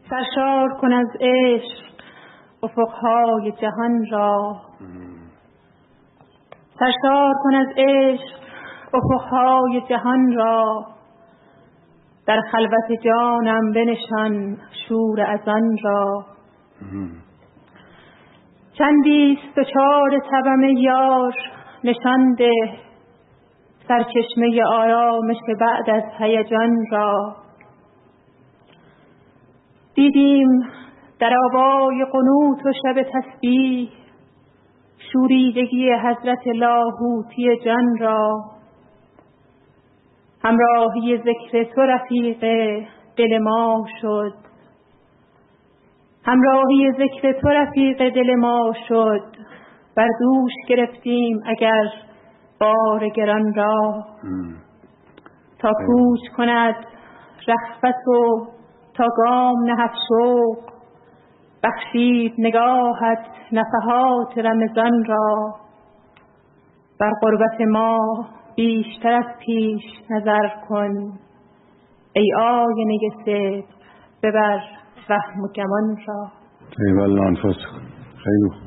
سرشار کن از عشق افقهای جهان را، سرشار کن از عشق افقهای جهان را، در خلوت جانم بنشان شور اذان را. چندیست دچار تبم یار نشان ده، سرچشمه آرامش بعد از هیجان را. دیدیم در آوای قنوت و شب تسبیح، شوریدگی حضرت لاهوتی جان را. همراهی ذکر تو رفیق دل ما شد، همراهی ذکر تو رفیق دل ما شد. بر دوش گرفتیم اگر بار گران را. تا کوچ کند رخصت و تا گام نهد شوق، بخشید نگاهت نفحات رمضان را. بر غربت ما بیشتر از پیش نظر کن، ای آینه صدق ببر وهم و گمان را. ای والله انفسکم. خیلی